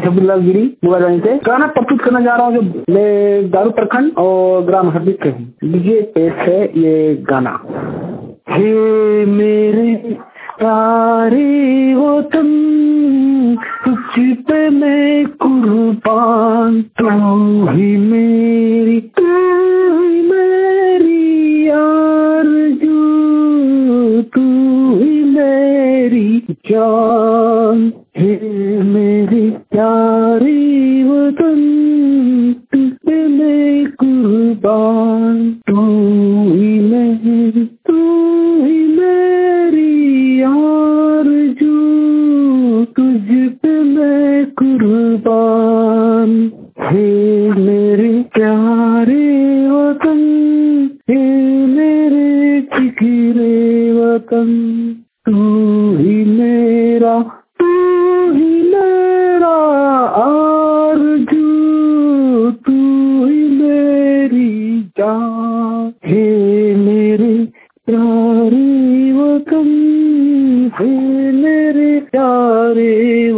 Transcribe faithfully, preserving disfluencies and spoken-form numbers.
छब्बीलाल गिरी मुगाजानी से गाना प्रस्तुत करना जा रहा हूँ जो मैं दारू प्रखंड और ग्राम हरदीप से हूँ। डीजे पेश है ये गाना। हे मेरे प्यारे वतन तुझ पे मैं कुर्बान, तू ही मेरी तू ही मेरी आरज़ू, तू ही मेरी जान। हे मेरी प्यारी वतन तुझ पे मैं कुर्बान, तू ही मेरी तू ही मेरी आरज़ू, तुझ पे मैं कुर्बान। हे मेरे प्यारे वतन, हे मेरे जिगरे वतन, तू ही मेरा तू ही मेरा आरज़ू, तू ही मेरी जान। हे मेरे प्यारे वतन, हे मेरे प्यारे